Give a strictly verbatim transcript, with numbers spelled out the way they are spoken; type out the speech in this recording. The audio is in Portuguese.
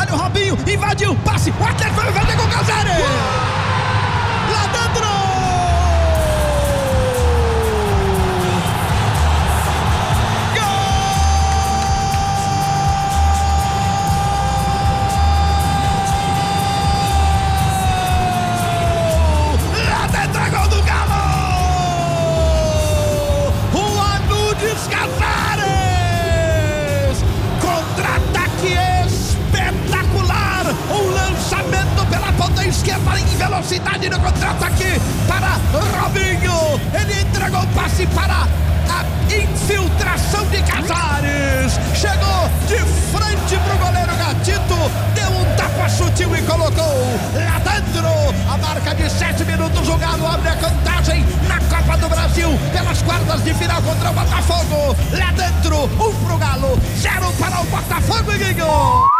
área, o Robinho invadiu, passe, o Atlético vai fazer com o Casares! Lá dentro! Casares! Contra-ataque espetacular! Um lançamento pela ponta esquerda em velocidade no contra-ataque para Robinho! Ele entregou o passe para a infiltração de Casares! Chegou de frente para o goleiro Gatito, deu um tapa sutil e colocou lá dentro! A marca de sete minutos jogado abre a contagem na Copa do Brasil pelas quartas de final contra o Botafogo. Lá dentro, um pro Galo, zero para o Botafogo, Guinho!